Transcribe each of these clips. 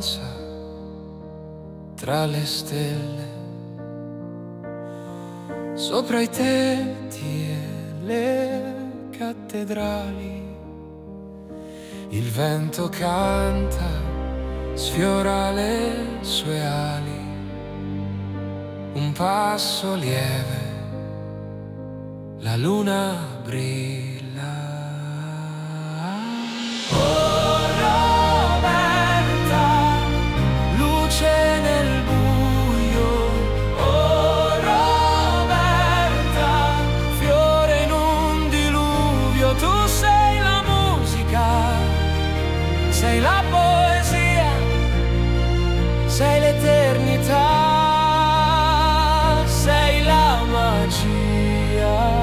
danza tra le stelle, sopra i tetti e le cattedrali. Il vento canta, sfiora le sue ali, un passo lieve, la luna brilla. Oh Roberta, luce nel buio. Oh Roberta, fiore in un diluvio. Tu sei la musica, sei la poesia, sei l'eternità, sei la magia.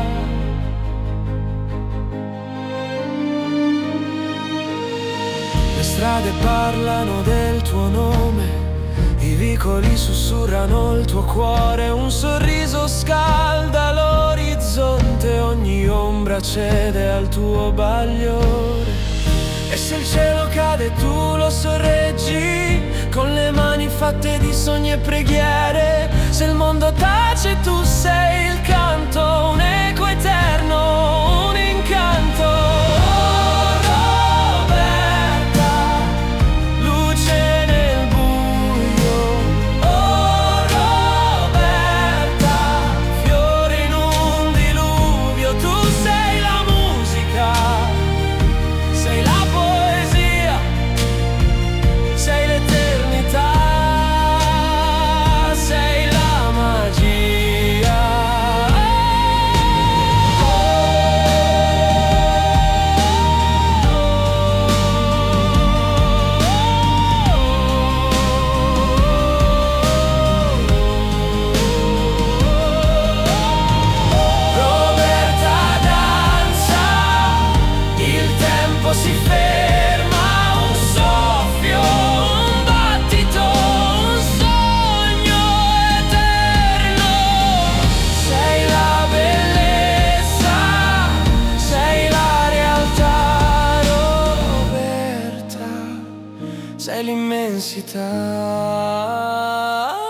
Le strade parlano del tuo nome, i vicoli sussurrano il tuo cuore, un sorriso scalda l'orizzonte, ogni ombra cede al tuo bagliore. E se il cielo cade tu lo sorreggi, con le mani fatte di sogni e preghiere. Se il mondo tace tu sei il canto, un eco eterno, un incanto. Oh Roberta, luce nel buio. Oh Roberta, fiore in un diluvio. Tu sei la musica, sei la poesia, sei l'eternità, sei la magia. Roberta danza, il tempo si ferma, un soffio, un battito, un sogno eterno. Sei la bellezza, sei la realtà, Roberta, sei l'immensità.